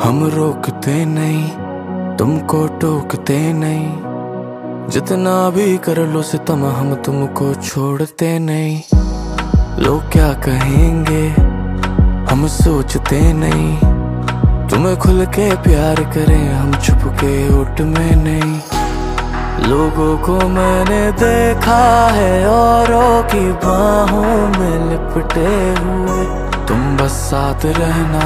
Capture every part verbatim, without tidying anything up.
हम रोकते नहीं, तुमको टोकते नहीं। जितना भी कर लो सितम हम तुमको छोड़ते नहीं। लोग क्या कहेंगे हम सोचते नहीं। तुम्हें खुल के प्यार करें हम छुप के ओट में नहीं। लोगों को मैंने देखा है औरों की बाहों में लिपटे हुए। तुम बस साथ रहना,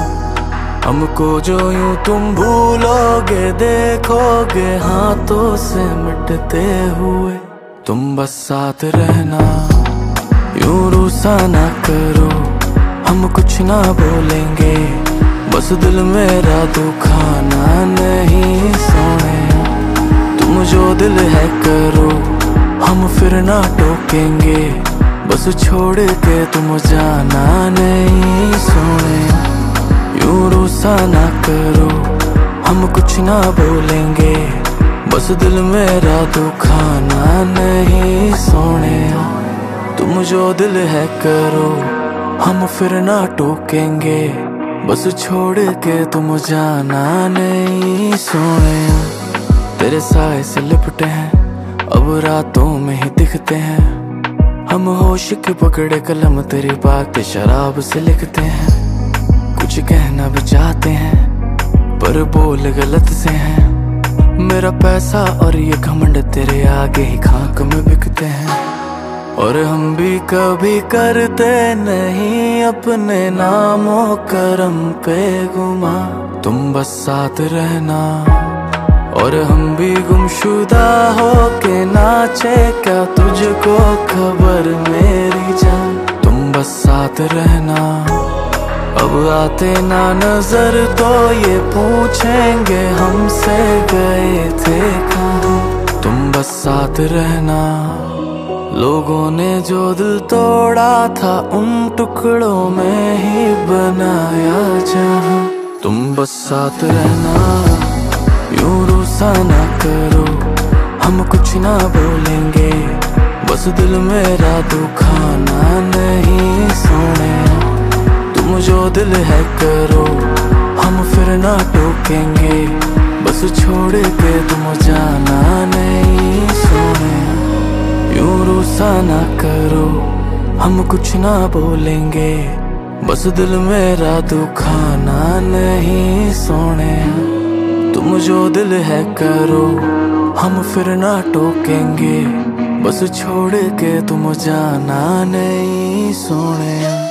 हमको जो यूं तुम भूलोगे देखोगे हाथों से मिटते हुए। तुम बस साथ रहना, यूं रूसा ना करो, हम कुछ ना बोलेंगे। बस दिल मेरा दुखाना नहीं सोने। तुम जो दिल है करो, हम फिर ना टोकेंगे। बस छोड़ के तुम जाना नहीं सोने। यूं रूसा ना करो, हम कुछ ना बोलेंगे। बस दिल मेरा दुखाना नहीं सोने। तुम जो दिल है करो, हम फिर ना टोकेंगे। बस छोड़ के तुम जाना नहीं सोने। तेरे साए से लिपटे हैं अब रातों में ही दिखते हैं। हम होश के पकड़े कलम तेरी बातें शराब से लिखते हैं। कुछ कहना भी चाहते हैं पर बोल गलत से हैं। मेरा पैसा और ये घमंड तेरे आगे ही खाक में बिकते हैं। और हम भी कभी करते नहीं अपने नामों करम पे गुमा। तुम बस साथ रहना, और हम भी गुमशुदा हो के नाचे क्या तुझको खबर मेरी जान। तुम बस साथ रहना, अब आते ना नजर तो ये पूछेंगे हमसे गए थे कहाँ। तुम बस साथ रहना, लोगों ने जो दिल तोड़ा था उन टुकड़ों में ही बनाया जहाँ। तुम बस साथ रहना, यूं रूसा ना करो, हम कुछ ना बोलेंगे। बस दिल मेरा दुखाना नहीं सोने। तुम जो दिल है करो, हम फिर ना टोकेंगे। बस छोड़ के तुम जाना नहीं सोने। यूं रूसा ना करो, हम कुछ ना बोलेंगे। बस दिल मेरा दुखाना नहीं सोने। तुम जो दिल है करो, हम फिर ना टोकेंगे। बस छोड़ के तुम जाना नहीं सोने।